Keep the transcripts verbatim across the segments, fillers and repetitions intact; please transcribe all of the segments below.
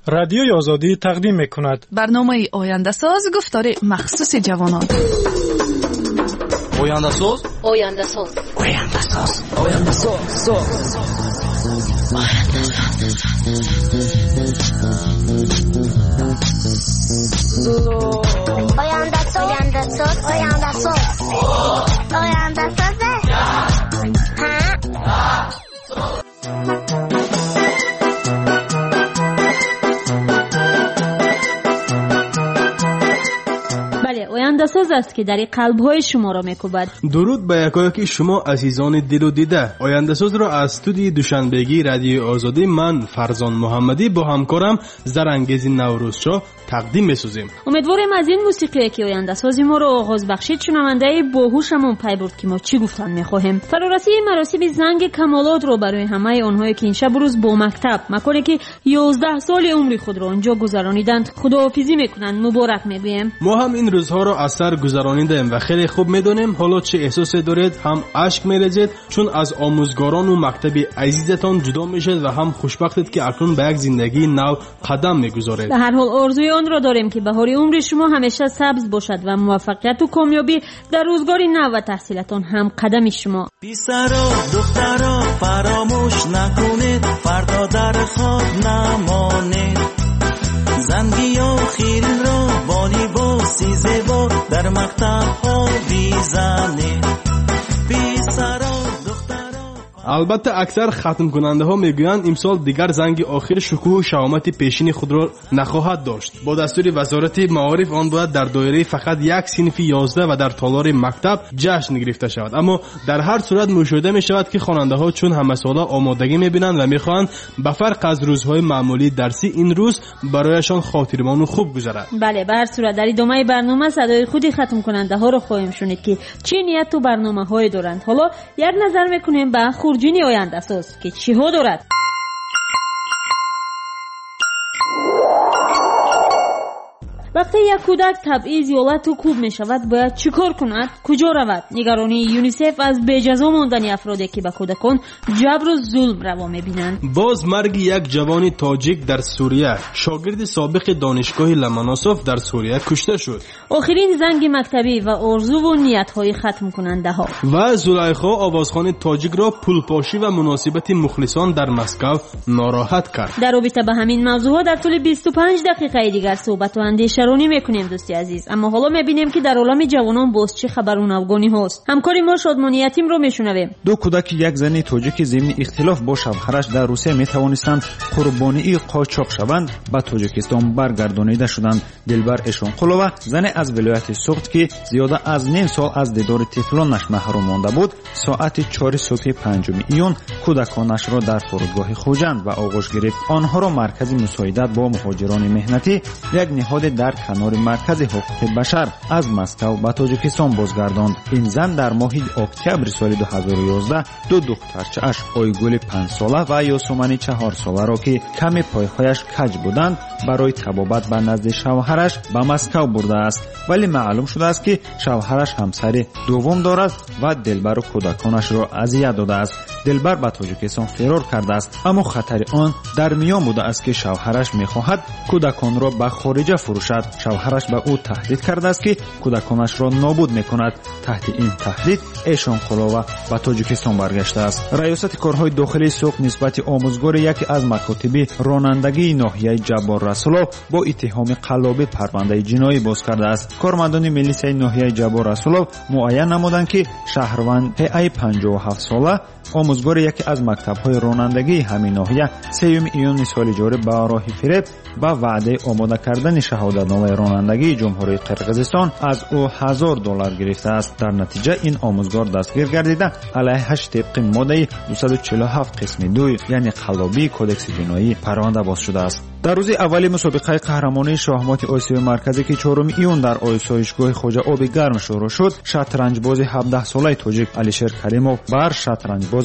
رادیوی آزادی تقدیم می‌کند برنامه آینده ساز گفتار مخصوص جوانان. آینده ساز آینده ساز آینده ساز آینده ساز آینده ساز آینده ساز آینده ساز آینده ساز آینده‌ساز است که در قلب‌های شما را می‌کوبد. درود به یکایک شما عزیزان دل و دیده. آینده‌ساز را از استودیوی دوشنبگی رادیو آزادی من فرزان محمدی با همکارم زرانگیز نوروزشاه تقدیم می‌سازیم. امیدواریم از این موسیقی که آینده‌ساز ما را آغاز بخشید شنونده باهوشمون پی برد که ما چی گفتن می‌خواهیم. فرارسی مراسم زنگ کمالات رو برای همه آنهایی که این شب روز با مکتب مکانی که یازده سال عمر خود را آنجا گذرانیدند خداحافظی می‌کنند مبارک می‌گوییم. ما هم این روزها را از سر گذرانیدیم و خیلی خوب می‌دونیم حالا چه احساسی دارید، هم اشک می‌ریزید چون از آموزگاران و مکتبی عزیزتان جدا میشید و هم خوشبختید که اکنون به یک زندگی نو قدم می‌گذارید. به هر حال آرزوی آن را داریم که بهار عمر شما همیشه سبز باشد و موفقیت و کامیابی در روزگار نو و تحصیلاتون هم قدم شما. پسرا دخترا فراموش نکنید فردا در خواب نمانید، زنگی و خیرین را با لباسی زیبا در مکتب ها بیزنید. پسرا البته اکثر ختم کننده ها میگویند امسال دیگر زنگ آخر شکوه و شهامت پیشین خود را نخواهد داشت. با دستور وزارت معارف آن باید در دایره فقط یک صنف یازده و در تالار مکتب جشن گرفته شود، اما در هر صورت مشاهده می شود که خواننده ها چون همه ساله آمادگی می بینند و می خواهند به فرق از روزهای معمولی درسی این روز برایشان خاطرمان و خوب گذرد. بله، به هر صورت در ادامه برنامه صدای خودی ختم کننده ها را خواهیم شنید که چه نیت و برنامه های دارند. حالا یک نظر میکنیم به خورجین آینده‌ساز که چی ها دارد. وقتی یک کودک تبعیض یا لط و کوب می شود باید چیکار کند؟ کجا رود؟ نگرانی یونیسف از بجزا ماندن افرادی که به کودکان جبر و ظلم روا می بینند. باز مرگ یک جوان تاجیک در سوریه، شاگرد سابق دانشگاه لمناسوف در سوریه کشته شد. آخرین زنگ مکتبی و آرزو و نیت های ختم کننده ها. و زلیخا آوازخوان تاجیک را پولپاشی و مناسبت مخلصان در مسکو ناراحت کرد. در رابطه با همین موضوع در طول بیست و پنج دقیقه دیگر صحبت و اندیشه رانی میکنیم دوستی عزیز. اما حالا میبینیم که در عالم جوانان باز چه خبر و نوگانی هست. همکاری ما شادمانی یتیم رو میشنویم. دو کودک یک زن تاجیک ضمن اختلاف با شوهرش در روسیه میتوانستند قربانی قاچاق شوند به تاجیکستان برگردانیده شدند. دلبر اشونقولووا زن از ولایت سوخت که زیاده از نیم سال از دیدار طفلانش محروم مانده بود ساعت چهار صبح پنجم ایون کودکانش را در فرودگاه خوجند و آغوش گرفت. آنها را مرکز مساعدت با مهاجران مهنتی یک نهاد در کنار مرکز حقوق بشر از مسکو به تاجیکستان بازگرداند. این زن در ماه اکتبر سال دو هزار و یازده دو دخترچه‌اش آیگل پنج ساله و یاسمن چهار ساله را که کم پایهایش کج بودند برای طبابت به نزد شوهرش به مسکو برده است، ولی معلوم شده است که شوهرش همسر دوم دارد و دلبر و کودکانش را اذیت داده است. دلبر به تاجیکستان فرار کرده است، اما خطر آن در میان بوده است که شوهرش میخواهد کودکان را به خارج فروشد. شوهرش به او تهدید کرده است که کودکانش را نابود میکند. تحت این تهدید اشونقولووا به تاجیکستان برگشته است. ریاست کارهای داخلی سوق نسبت آموزگار یکی از مکاتب رانندگی ناحیه جبار رسولov با اتهام قلاب پرونده جنایی باز کرده است. کارمندان میلیسای ناحیه جبار رسولov معین نمودند که شهروند ای پنجاه و هفت ساله آموزگار یکی از مکتب‌های رانندگی همین ناحیه سوم ایون سال جاری به راه فریب با وعده آماده کردن شهادتنامه رانندگی جمهوری قرقیزستان از او هزار دلار گرفته است. در نتیجه این آموزگار دستگیر گردیده علیهش طبق ماده دویست و چهل و هفت قسم دو یعنی قلابی کدکس جنایی پرونده باز شده است. در روز اول مسابقه قهرمانی شاهمات آسیای مرکزی که چهارم ایون در آسایشگاه خواجه آب گرم شروع شد، شطرنج باز هفده ساله تاجیک علیشیر کریموف بر شطرنج باز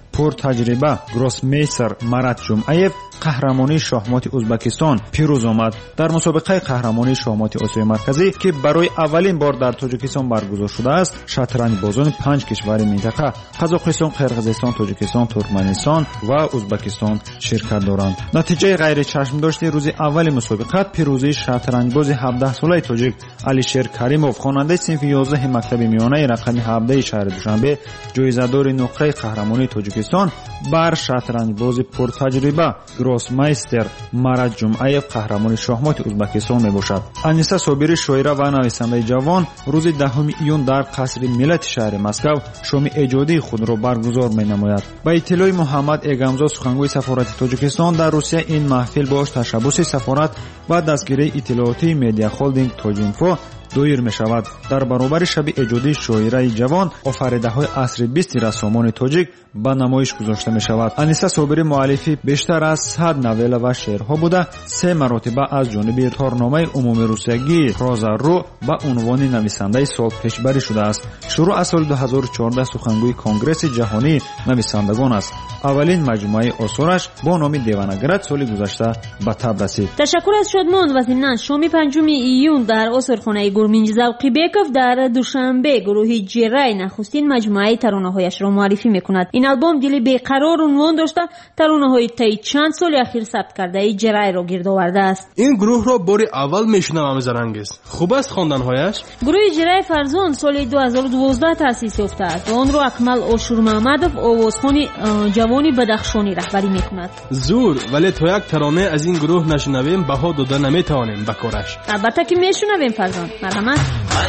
پرتجربه گروسمیستر مراد جمعیف قهرمانی شاهمات ازبکستان پیروز آمد. در مسابقه قهرمانی شاهمات آسیای مرکزی که برای اولین بار در تاجیکستان برگزار شده است، شطرنج بازان پنج کشور منطقه قزاقستان، قرقیزستان، تاجیکستان، ترکمنستان و ازبکستان شرکت دارند. نتیجه غیر چشم داشته روز اول مسابقه پیروزی شطرنج باز هفده ساله تاجیک علیشیر کریموف، خواننده صنف یازده مکتب میانه رقم هفده شهر دوشنبه، جایزه‌دار نقره قهرمانی تاجیکستان بر شطرنج باز پرتجربه گروسمیستر مراد جمعیف قهرمانی شاهمات ازبکستان میباشد. انیسه صابری شاعره و نویسنده جوان روز دهم ایون در قصر ملت شهر مسکو شام ایجادی خود را برگزار مینماید. با اطلاع محمد اگامزا سخنگوی سفارت تاجیکستان در روسیه، این محفل باش تشبث سفارت و دستگیری اطلاعاتی مدیا هولدینگ تاجینفو دایر می شود. در برابر شب ایجادی شاعره جوان آفریده های عصر بیست رسامان تاجیک به نمایش گذاشته می شود. انیسه صابری مؤلفی بیشتر از صد نوله و شعرها بوده، سه مرتبه از جانب تارنامه عمومی روسیگی پرازارو به عنوان نویسنده سال پیشبری شده است. شروع از سال دو هزار و چهارده سخنگوی کنگرس جهانی نویسندگان است. اولین مجموعه آثارش با نام دیوانگرد سال گذشته به تب رسید. تشکر از شادمان و ضمناً شام پنجم ایون در آثارخانه گورمینج زوقی بیکوف در دوشنبه گروه جرای نخستین مجموعه ترانه‌هایش را معرفی می‌کند. این آلبوم دل بیقرار عنوان داشته ترانه‌های طی چند سال اخیر ثبت کرده جرای را گرد آورده است. این گروه را بار اول میشنوم زرنگیز. خوب است خواندن‌هایش؟ گروه جرای فرزان سال دو هزار و دوازده تأسیس یافته است و آن را اکمل آشور محمدов آوازخوان جوانی بدخشانی رهبری می‌کند. زور، ولی تو یک ترانه از این گروه نشنویم بها داده نمی‌توانیم به کارش. البته که میشنویم فرزان. مرحمت.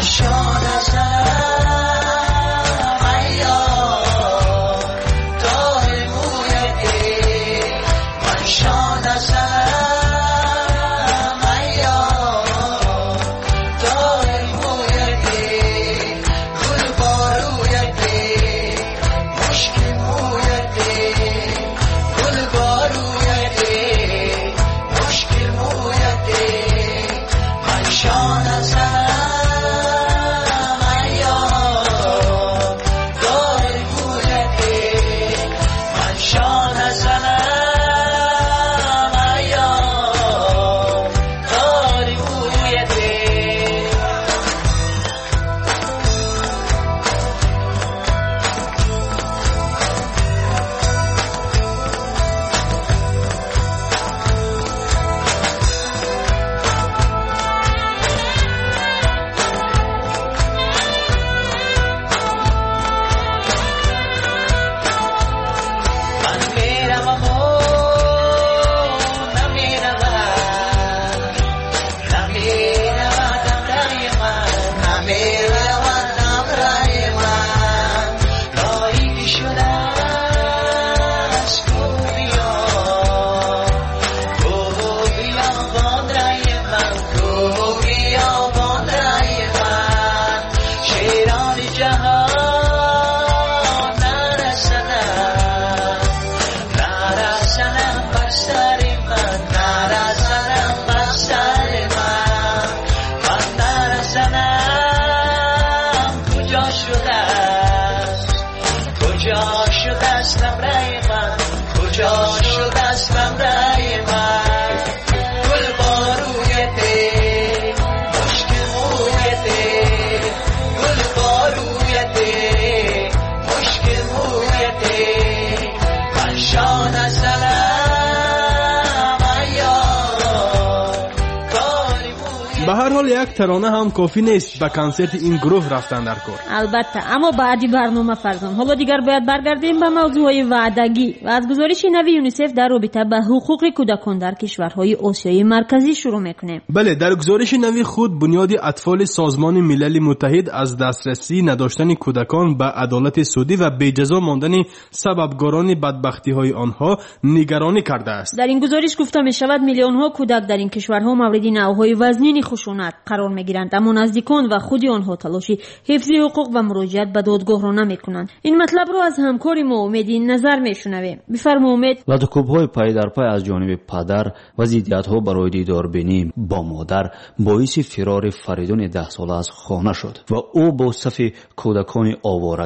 به هر حال یک ترانه هم کافی نیست به کنسرت این گروه رفتن در کار. البته، اما بعدی برنامه فرزان. حالا دیگر باید برگردیم به موضوعهای وعدگی و از گزارش نوی یونیسف در رابطه با حقوق کودکان در کشورهای آسیای مرکزی شروع میکنیم. بله، در گزارش نوی خود بنیاد اطفال سازمان ملل متحد از دسترسی نداشتن کودکان به عدالت سودی و بی جزا ماندن سببگاران بدبختی های آنها نگرانی کرده است. در این گزارش گفته می شود میلیون ها کودک در این کشورها مورد نوعهای وزنین خشونت قرار می گیرند، اما نزدیکان و خودی آنها تلاشی حفظ حقوق و مراجعت به دادگاه را نمی کنند. این مطلب را از همکاری ما امید نظر می شنویم. بفرما امید. لطکوب‌های پای در پای از جانب پدر و ضدیت‌ها برای دیداربینی با مادر باعث فرار فریدون ده ساله از خانه شد و او با صف کودکان آواره‌گرد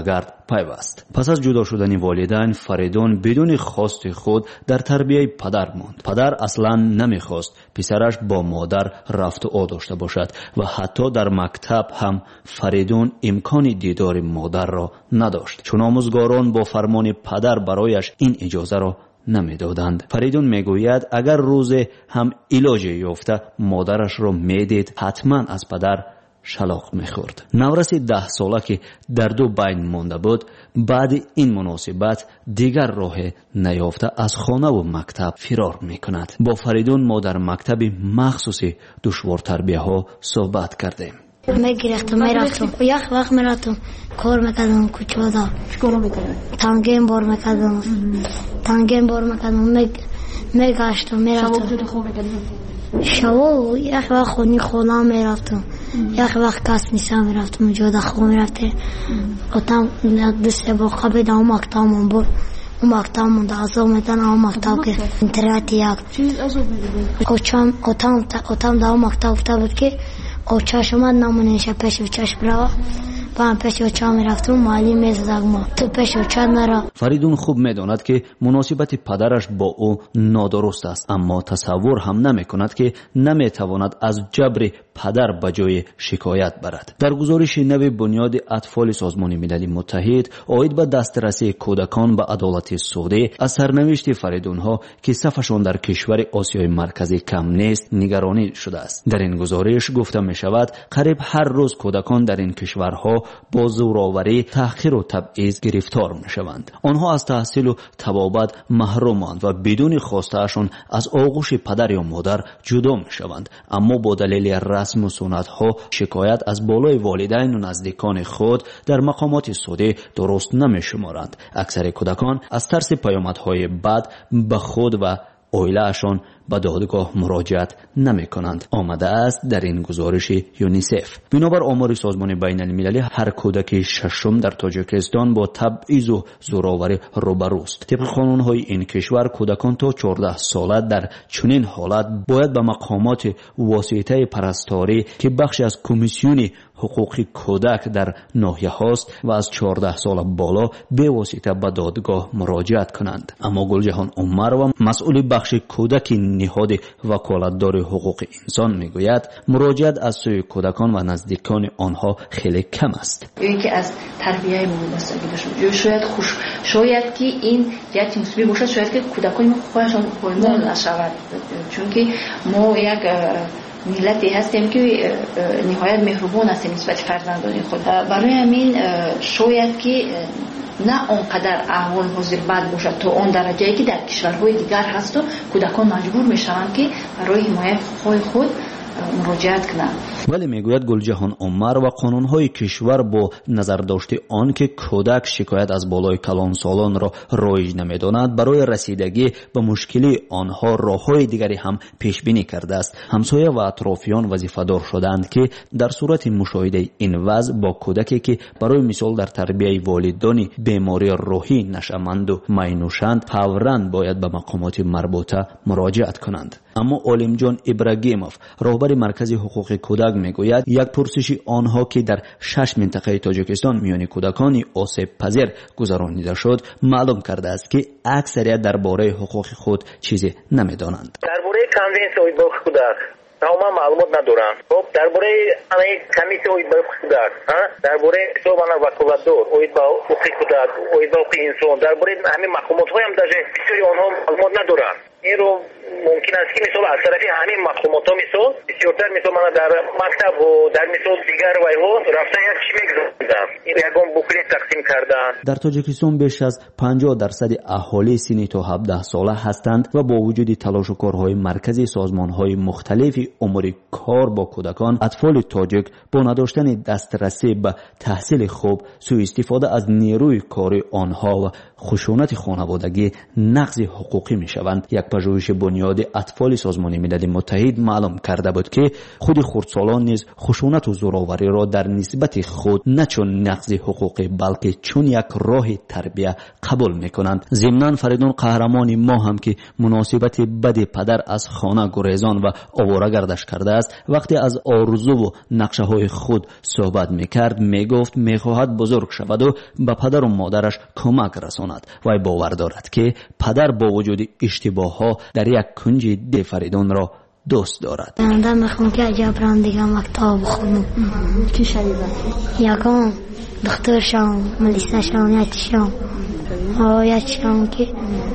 پیوست. پس از جدا شدن والدین، فریدون بدون خواست خود در تربیت پدر ماند. پدر اصلا نمیخواست پسرش با مادر رفت و آ داشته باشد و حتی در مکتب هم فریدون امکان دیدار مادر را نداشت، چون آموزگاران با فرمان پدر برایش این اجازه را نمیدادند. فریدون میگوید اگر روز هم علاج یافته مادرش را میدید حتما از پدر شلاق میخورد. نورس ده ساله که در دو بین مانده بود بعد این مناسبت دیگر راه نیافته از خانه و مکتب فرار میکند. با فریدون ما در مکتب مخصوص دشوار تربیه ها صحبت کردیم. میگرفتم میرفتم و یک وقت میرفتم کار میکردم کوچودا. چیکار میکردم؟ تانگیم بار میکردم. تانگیم بار میکردم میگشتم میرفتم. شبا کجا خواب میکردم؟ شبا یک وقت خونی خونه میرفتم. یک وقت کس نیستم میرفتم جدا خواب میرفته. اتام دسته با قبل دام مکتبم بود. اون مکتب من دازو میدن اون مکتب که اینترنت یک. چیز ازو میدی؟ اتام اتام اتام دام مکتب افتاد بود که او چشم من نمونهش پیش و چشم را با پیش و چشم میرفتم معلم میزد ما تو پیش و چشم نرا. فریدون خوب میداند که مناسبت پدرش با او نادرست است، اما تصور هم نمیکند که نمیتواند از جبر پدر به جای شکایت برد. در گزارش نو بنیاد اطفال سازمان ملل متحد عاید به دسترسی کودکان به عدالت سعودی از سرنوشت فریدون ها که صفشان در کشور آسیای مرکزی کم نیست نگرانی شده است. در این گزارش گفته می شود قریب هر روز کودکان در این کشورها با زورآوری، تحقیر و تبعیض گرفتار می شوند. آنها از تحصیل و طبابت محرومند و بدون خواستهشان از آغوش پدر یا مادر جدا می شوند، اما با دلیل رسم و سنت ها شکایت از بالای والدین و نزدیکان خود در مقامات سعودی درست نمی شمارند. اکثر کودکان از ترس پیامدهای بد به خود و عائله‌شان به دادگاه مراجعت نمی کنند. آمده است در این گزارش یونیسف. بنابر آمار سازمان بین المللی هر کودک ششم در تاجیکستان با تبعیض و زورآوری روبروست. طبق قانون‌های این کشور کودکان تا چهارده ساله در چنین حالت باید به مقامات واسطه پرستاری که بخشی از کمیسیون حقوق کودک در ناحیه هاست و از چهارده سال بالا به واسطه به دادگاه مراجعت کنند. اما گلجهان عمر و مسئول بخش کودک نهاد وکالتدار حقوق انسان میگوید مراجعت از سوی کودکان و نزدیکان آنها خیلی کم است. یکی از تربیه وابستگی داشته، شاید خوش شاید که این یک مسئله باشد، شاید که کودکان ما خودشان پایمال نشود، چون که ما یک ملتی هستیم که نهایت مهربان هستیم نسبت فرزندان خود. برای همین شاید که نه آنقدر احوال حاضر بد باشد تا آن درجه‌ای که در کشورهای دیگر هست و کودکان مجبور میشوند که برای حمایت حقوق خود مراجعت کنند. ولی میگوید گلجهان عمر و قانونهای کشور با نظر داشته آن که کودک شکایت از بالای کلان سالان را رایج نمیداند برای رسیدگی به مشکلی آنها راههای دیگری هم پیش بینی کرده است. همسایه و اطرافیان وظیفه‌دار شدند که در صورت مشاهده این وضع با کودکی که برای مثال در تربیه والدانی بیماری روحی نشمند و مینوشند فوراً باید به مقامات مربوطه مراجعت کنند. اما عالم جان ابراهیموف رهبر مرکز حقوق کودک میگوید یک پرسش آنها که در شش منطقه تاجیکستان میان کودکان آسیب پذیر گذرانیده شد معلوم کرده است که اکثریت درباره حقوق خود چیزی نمیدانند. درباره کنوانسیون حقوق کودک تمام معلومات ندارند. خب درباره این کمیته حقوق کودک، ها درباره سازمان وکالتدار حقوق کودک، حقوق انسان، درباره همین مقامات های هم در بسیاری آنها معلومات ندارند. این رو ممکن است که مثلا از طرف همین مقامات ها مثلا بسیارتر مثلا من در مکتب و در مثلا دیگر وایو رفتن یک چی میگذارم این یکم بوکلت تقسیم کردن. در تاجیکستان بیش از پنجاه درصد اهالی سنی تا هفده ساله هستند و با وجود تلاش و کارهای مرکزی سازمانهای مختلف امور کار با کودکان، اطفال تاجیک با نداشتن دسترسی به تحصیل خوب، سوء استفاده از نیروی کاری آنها و خشونت خانوادگی نقض حقوقی میشوند. یک پژوهش بنیاد اطفال سازمان ملل متحد معلوم کرده بود که خود خردسالان نیز خشونت و زورآوری را در نسبت خود نه چون نقض حقوقی بلکه چون یک راه تربیه قبول میکنند. ضمناً فریدون قهرمان ما هم که مناسبت بد پدر از خانه گریزان و آواره‌گردش کرده است، وقتی از آرزو و نقشه های خود صحبت میکرد میگفت میخواهد بزرگ شود و به پدر و مادرش کمک رساند. وی باور دارد که پدر با وجود اشتباه ها در یک کنج دل فریدون را دوست دارد. آینده میخوام که جبران دیگه مکتب بخونم. چی شدید؟ یکم دکتر شم، ملیسه شم، یا چی شم. آه یا چی شم که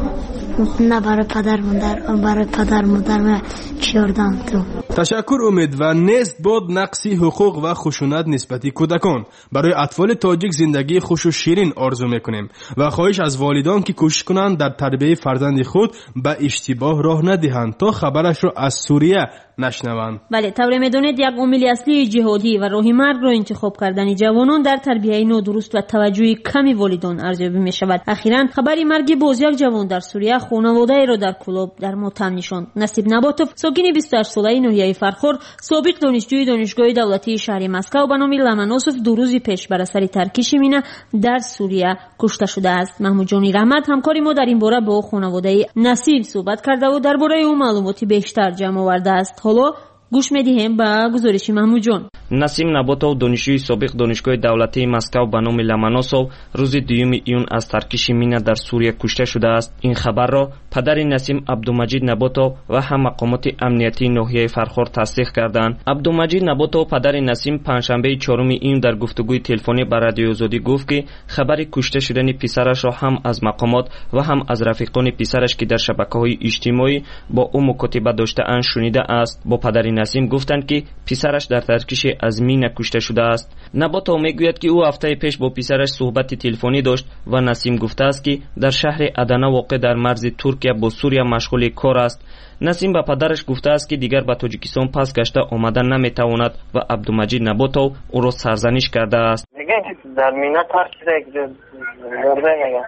نه برای پدر مادر برای پدر مادر من چیردم تو. تشکر امید. و نیست بود نقصی حقوق و خشونت نسبتی کودکان. برای اطفال تاجیک زندگی خوش و شیرین آرزو میکنیم و خواهش از والدان که کوشش کنند در تربیت فرزند خود به اشتباه راه ندهند تا خبرش را از سوریه نشنوند. بله، طور میدونید یک عامل اصلی جهادی و راه مرگ را انتخاب کردن جوانان در تربیت نادرست و توجه کمی والدان ارزیابی می شود. اخیراً خبری مرگ باز یک جوان در سوریه خانواده را در کلوب در ماتم نشاند. نصیب نباتوف ساکن بیست و هشت ساله ناحیه فرخور، سابق دانشجوی دانشگاه دولتی شهر مسکو به نام لمناسوف دو روز پیش بر اثر ترکش مینه در سوریه کشته شده است. محمود جانی رحمت همکاری ما در این باره با خانواده نصیب صحبت کرده و درباره او معلوماتی بیشتر جمع آورده است. حالا گوش میدیم به گزارش محمود جان. نسیم نباتوف دانشجوی سابق دانشگاه دولتی مسکو به نام لمناسوف روز دوم ایون از ترکش مینه در سوریه کشته شده است. این خبر را پدر نسیم عبدالمجید نباتوف و هم مقامات امنیتی ناحیه فرخور تصدیق کردند. عبدالمجید نباتوف پدر نسیم پنجشنبه چهارم ایون در گفتگوی تلفنی با رادیو آزادی گفت که خبر کشته شدن پسرش را هم از مقامات و هم از رفیقان پسرش که در شبکه‌های اجتماعی با او مکاتبه داشته‌اند شنیده است. با پدر نسیم گفتند که پسرش در ترکش از مینه کشته شده است. نباتوف میگوید که او هفته پیش با پسرش صحبت تلفنی داشت و نسیم گفته است که در شهر ادنه واقع در مرز ترکیه با سوریه مشغول کار است. نسیم به پدرش گفته است که دیگر به تاجیکستان پس گشته آمدن نمیتواند و عبدالمجید نباتوف او را سرزنش کرده است. میگن که در مینه ترکیده مرده میگن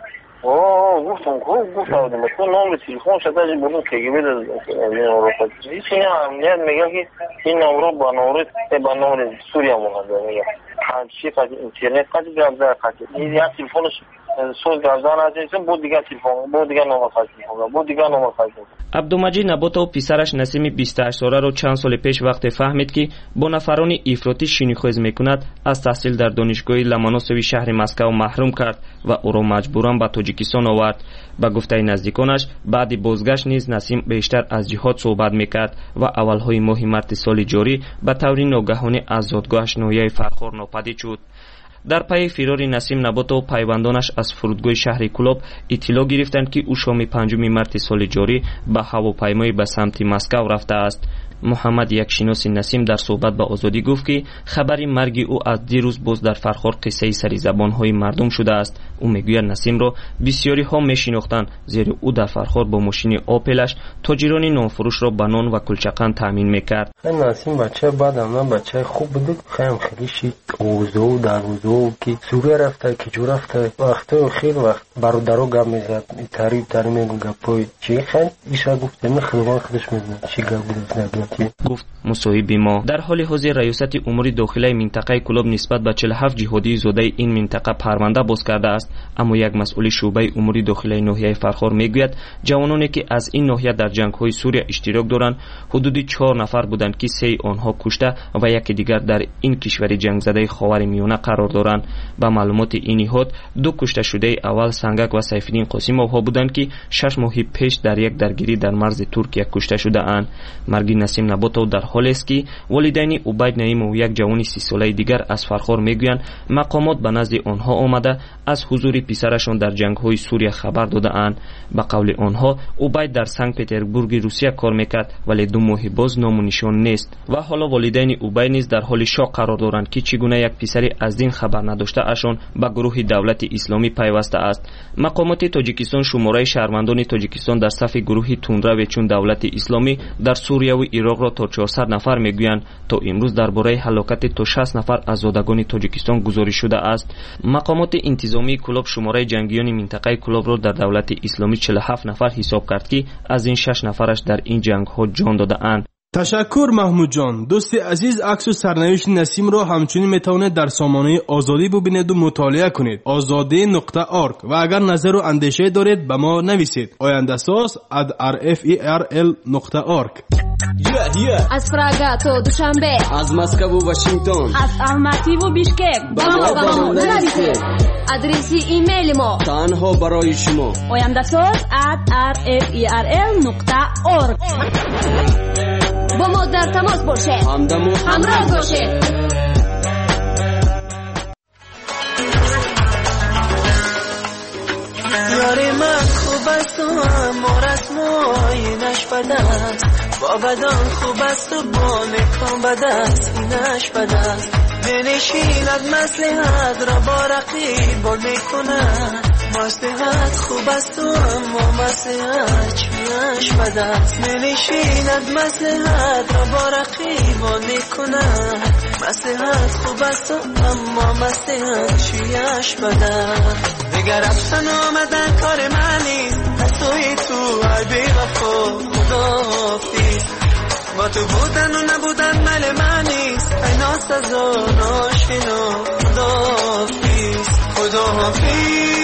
اوه گفتم خوب گفتم تو نام تلفن شده بودم که گیبه این اروپا هیچ این امنیت میگه که این نام رو با نورد با نورد سوریه مونده میگه چی قضیه اینترنت قضیه جابده قضیه این یک تلفنش سوز گردان از این بود دیگه تلفن بود دیگه نام قضیه بود دیگه نام قضیه. عبدالمجید نباتوف پسرش نسیم بیست و هشت ساله را چند سال پیش وقت فهمید که با نفران افراطی شینیخویز میکند از تحصیل در دانشگاه لمناسوف شهر مسکو محروم کرد و او را مجبوراً به تاجیکستان آورد. با گفته نزدیکانش بعد بازگشت نیز نسیم بیشتر از جهاد صحبت میکرد و اولهای ماه مارس سال جاری به طور ناگهانی از زادگاهش ناحیه فرخور ناپدید شد. در پی فرار نسیم نباتوف پیوندانش از فرودگاه شهر کلوب اطلاع گرفتند که او شام پنجم مارس سال جاری به هواپیمای به سمت مسکو رفته است. محمد یک شناس نسیم در صحبت با آزادی گفت که خبری مرگ او از دیروز باز در فرخور قصه سری زبانهای مردم شده است. او میگوید نسیم را بسیاری ها میشناختند زیرا او در فرخور با ماشین آپلش تاجران نانفروش را به نان و کلچقند تامین میکرد. نسیم بچه بعدم من بچه خوب بود، خیلی خیلی شید اوزو در اوزو که سوریه رفته که جو رفته وقتا خیلی وقت برادرها گپ میزد تعریف در میگن گپای چی خیلی ایشا گفت من خودم خودش میدونم چی گپ بود گفت مصاحبه ما. در حال حاضر ریاست امور داخلی منطقه کلوب نسبت به چهل و هفت جهادی زاده این منطقه پرونده باز کرده است، اما یک مسئول شعبه امور داخلی ناحیه فرخور میگوید جوانانی که از این ناحیه در جنگ‌های سوریه اشتراک دارند حدود چهار نفر بودند که سه آنها کشته و یکی دیگر در این کشور جنگ زده خاورمیانه قرار دارند. با معلومات این نهاد دو کشته شده اول سنگک و سیفالدین قاسموف ها بودند که شش ماه پیش در یک درگیری در مرز ترکیه کشته شده اند. مرگ نسیم نباتوف در حالی است که والدین عبید نعیم و یک جوان سی ساله دیگر از فرخور میگویند مقامات به نزد آنها آمده از حضور پسرشان در جنگ‌های سوریه خبر داده اند. به قول آنها عبید در سنت پترزبورگ روسیه کار میکرد ولی دو ماه باز نام و نشان نیست و حالا والدین عبید نیز در حال شاک قرار دارند که چگونه یک پسری از دین خبر نداشته اشان به گروه دولت اسلامی پیوسته است. مقامات تاجیکستان شماره شهروندان تاجیکستان در صف گروه تندرو چون دولت اسلامی در سوریه و عراق را تا چهارصد نفر میگویند. تا امروز درباره هلاکت تا شصت نفر از زادگان تاجیکستان گزارش شده است. مقامات انتظامی کلوب شماره جنگیان منطقه کلوب را در دولت اسلامی چهل و هفت نفر حساب کرد که از این شش نفرش در این جنگ ها جان داده اند. تشکر محمود جان. دوست عزیز، عکس و سرنوشت نسیم را همچنین میتوانید در سامانه آزادی ببینید و مطالعه کنید. آزادی نقطه آرگ. و اگر نظر و اندیشه دارید به ما نویسید. آینده ساز ات آر اف ای ار ال نقطه آرگ. از پراگا تا دوشنبه، از مسکو و واشنگتن، از الماتی و بیشکک با ما با ما نویسید. آدرس ایمیل ما تنها برای شما آینده ساز ات آر اف ای ار ال نقطه آرگ. با ما در تماس باشه، همدم و همراه باشه. یاری من خوب است و اما رسمایینش بد است، با بدان خوب است و با نکان بد است، اینش بد است. بنشیند مصلحت را با رقیب با میکند، مصلحت خوب است و اما مصلحت چیش بد است. بنشیند مصلحت را با رقیب با میکند، مصلحت خوب است و اما مصلحت چیش بد است. دیگر رفتن آمدن کار من نیست، توی تو ای بی وفا خداحافظ. با تو بودن و نبودن مال من نیست، ای ناسزا ناشنا خداحافظ خداحافظ.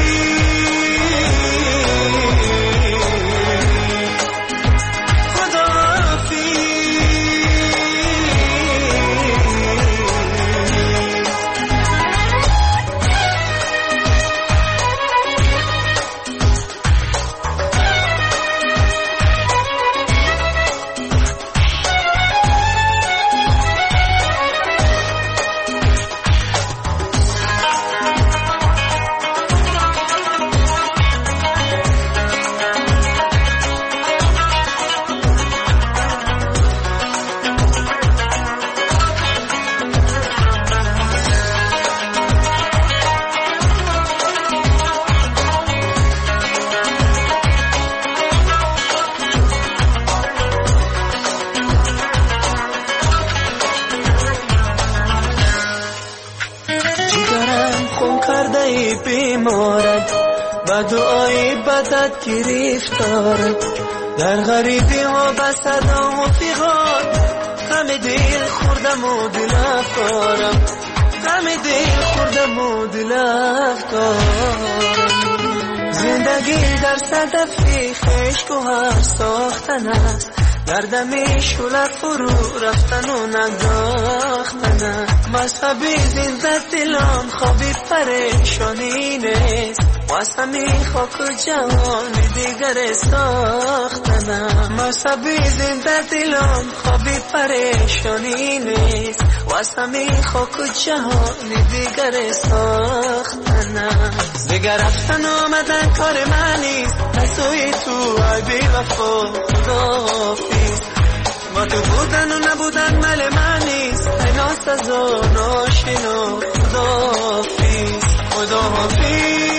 با دعای بدت گرفتارم، در غریبی ها به صدا و فیغان، غم دل خوردم و دل افکارم، غم دل خوردم و دل افکارم. زندگی در صدفی خشک و هر ساختن است، دردمی شلت فرو رفتن و نگاختن است. مذهبی زنده دلان خوابی پریشانی نیست، واسمی خاک و جهان دیگر ساختن است. مذهبی زنده دلان خوابی پریشانی نیست، واسمی خاک و جهان دیگر ساختن است. دیگر رفتن آمدن کار من نیست، پسوی تو ای بی وفا خداحافظ. با تو بودن و نبودن مال من نیست، ای ناسزا ناشنا خداحافظ خداحافظ.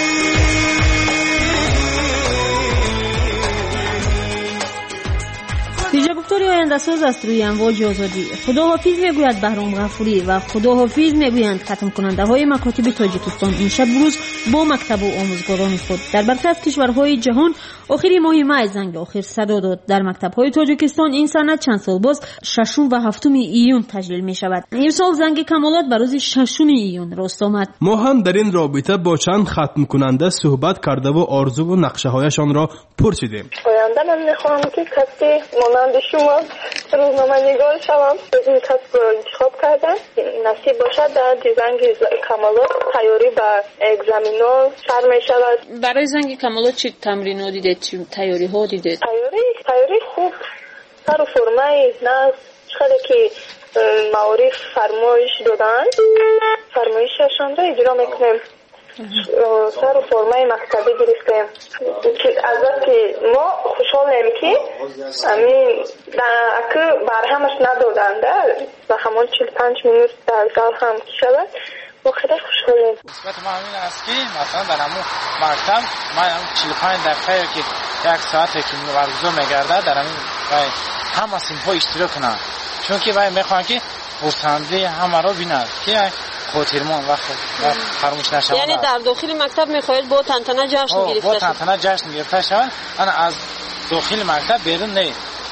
پیجا گفتاری آینده ساز است روی امواج آزادی. خداحافظ میگوید بهرام غفوری و خداحافظ میگویند ختم کننده های مکاتب تاجیکستان این شب روز با مکتب و آموزگاران خود در برخی از کشورهای جهان آخری ماه مه زنگ آخر صدا داد. در مکتب های تاجیکستان این سند چند سال باز ششم و هفتم ایون تجلیل می شود. این سال زنگ کمالات بر روز ششم ایون راست آمد. ما هم در این رابطه با چند ختم کننده صحبت کرده و آرزو و نقشه هایشان را پرسیدیم. آینده من میخوام که کسی مانند شما روزنامه‌نگار شوم. این کسب رو انتخاب کردم. نصیب باشد در زنگ کمالات تیاری به اگزامینو شروع می شود. برای زنگ کمالات چه تمرینات دیدید؟ چه تیاری ها دیدید؟ تیاری تیاری خوب سر و فرمای نه چقدر که معارف فرمایش دادن فرمایششان را اجرا میکنیم. سر و فرمای مکتبی گرفتیم از که ما خوشحالیم که امین که برهمش ندادنده و همون چهل و پنج مینوت در زال هم شود ما خیلی خوشحالیم. نسبت ما همین است که مثلا در همون مکتب ما چهل و پنج دقیقه که یک ساعته که برگزار میگرده در همین همه صنف‌ها اشتراک کنن، چون که باید میخوان که پرسنده همه را بیند که خاطرمان وقت فراموش نشود. یعنی در داخل مکتب میخواهید با تنتنه جشن گرفته شود؟ با تنتنه جشن گرفته شود. انا از داخل مکتب بیرون نه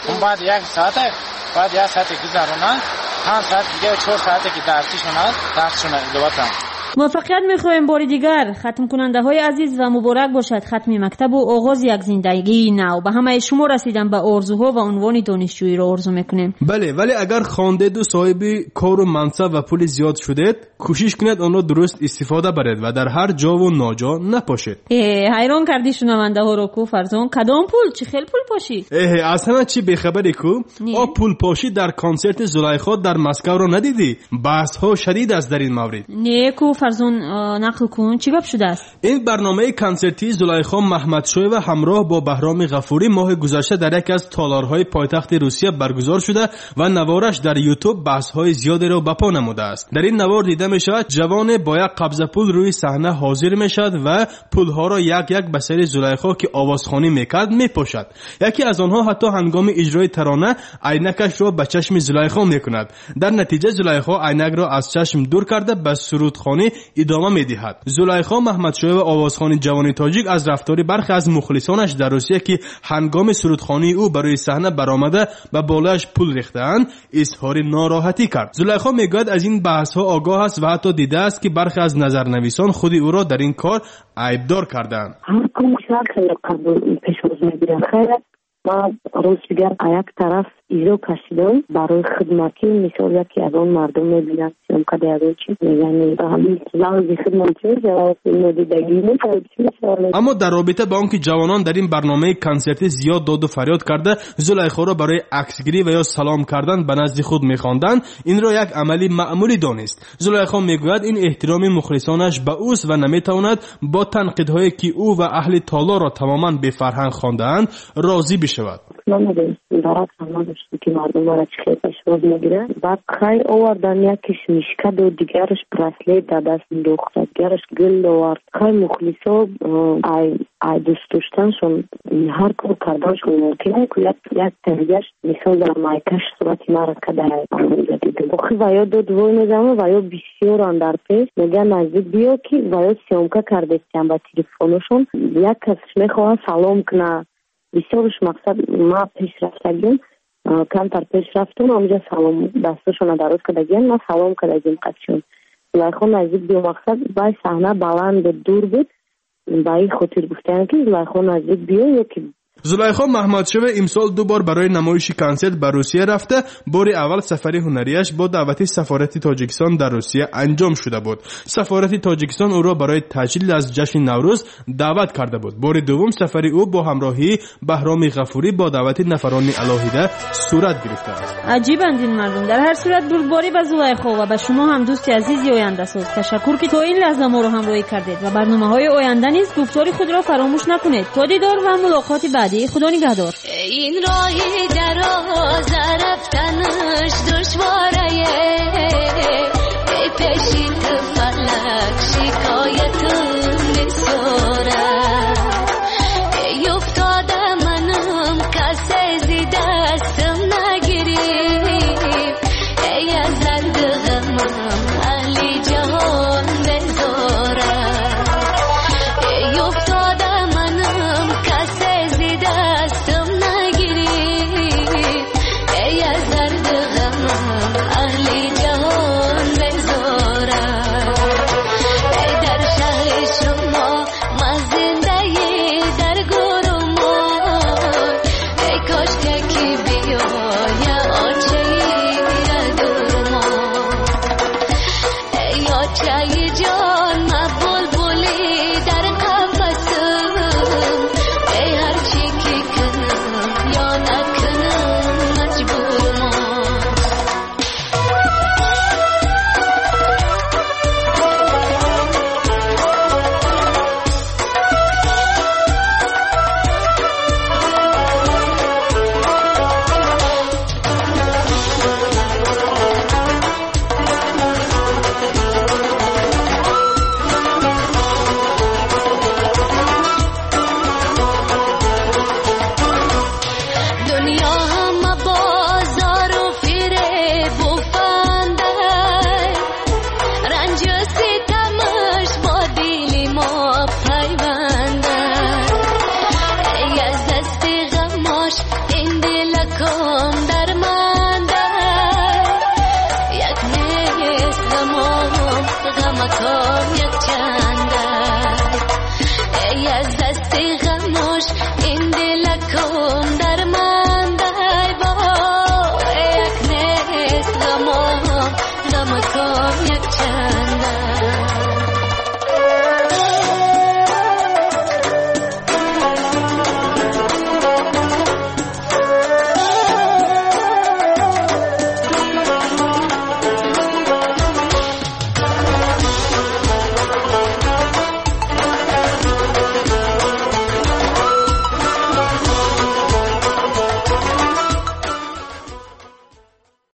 اون بعد یک ساعت بعد یک ساعت گذرونن پنج ساعت دیگه چهار ساعتی که درسشون درسشون ادامه. موفقیت میخواهیم بار دیگر. ختم کننده های عزیز و مبارک باشد ختم مکتب و آغاز یک زندگی نو. به همه شما رسیدن به آرزوها و عنوان دانشجویی را آرزو میکنیم. بله، ولی اگر خواندید و صاحب کار و منصب و پول زیاد شدید، کوشش کنید آن را درست استفاده برید و در هر جا و ناجا نپاشید. حیران کردی شنونده ها رو کو فرزان. کدام پول؟ چه خیلی پول پاشی؟ اه از همه چی بخبری کو؟ آ پول پاشی در کنسرت زلیخا در مسکو رو ندیدی؟ بحث ها شدید است در این مورد. نه کو فرزان نقل کن، چی گپ شده است؟ این برنامه کنسرتی زلیخا محمدشوی و همراه با بهرام غفوری ماه گذشته در یک از تالارهای پایتخت روسیه برگزار شده و نوارش در یوتیوب بحث‌های زیادی را بپا نموده است. در این نوار دیده میشود جوان با یک قبضه پول روی صحنه حاضر میشد و پولها را یک یک به سر زلیخا که آوازخوانی میکرد میپاشد. یکی از آنها حتی هنگام اجرای ترانه عینکش را به چشم زلیخا میکند. در نتیجه زلیخا عینک را از چشم دور کرده به سرودخوانی ادامه میدهد. زلیخا محمدشوی و آوازخوان جوان تاجیک از رفتار برخی از مخلصانش در روسیه که هنگام سرودخوانی او برای صحنه برآمده و بالایش پول ریخته‌اند اظهار ناراحتی کرد. زلیخا میگوید از این بحث‌ها آگاه است و حتی دیده است که برخی از نظرنویسان خود او را در این کار عیبدار کردند. هر کمشار که قبول پیش روز میگیرن خیر ما روز دیگر یک طرف ایرو کشیدم برای خدمتی مثال یکی از اون مردم میبینن سیم کده از اون چیز یعنی همین لحظی خدمتی جواب ندیدگی میکنه. اما در رابطه با آنکه جوانان در این برنامه کنسرتی زیاد داد و فریاد کرده زلیخا را برای عکسگیری و یا سلام کردن به نزد خود میخواندند، این را یک عملی معمولی دانست. زلیخا میگوید این احترام مخلصانش به اوست و نمیتواند با تنقیدهایی که او و اهل تالار را تماما به فرهنگ خوانده‌اند راضی بشود. نمیدونم درست هم نداشتی که مردم را چه خیلی پشواز میگیره. بعد خیلی آوردن یکیش میشکد و دیگرش برسلی در دست میدوخته، دیگرش گل آورد. خیلی مخلصا ای دوست داشتنشون هر کار کردنشون ممکنه که یک تنگیش مثال در مایکش صورتی مرد که در آموزه دیده بخی و یا دو دوی میزمه و یا بسیار اندر پیش میگه نزدیک بیا که و یا سیامکه کرده سیم با تلفونشون یک کسش میخواه سلام کنه. بسیارش مقصد ما پیش رفتگیم کمتر پیش رفتون آمجا سلام دستشون دراز کدگیم ما سلام کدگیم قدشون زلیخا نزدیک بیا مقصد بای صحنه بلند دور بود بای خاطر گفتن که زلیخا نزدیک بیا یکی. زلیخا محمدشوی امسال دو بار برای نمایش کنسرت به روسیه رفته. بار اول سفر هنریش با دعوت سفارت تاجیکستان در روسیه انجام شده بود. سفارت تاجیکستان او را برای تجلیل از جشن نوروز دعوت کرده بود. بار دوم سفر او با همراهی بهرام غفوری با دعوت نفران الهیده صورت گرفته است. عجیبند این مردم. در هر صورت بردباری به زلیخا و به شما هم دوستی عزیزی آینده ساز تشکر که تا این لحظه ما رو همراهی کردید و برنامه‌های آینده نیز گفتار خود را فراموش نکنید. تا دیدار و ملاقات بعدی. خدا نگهدار. این راهی دراز رفتن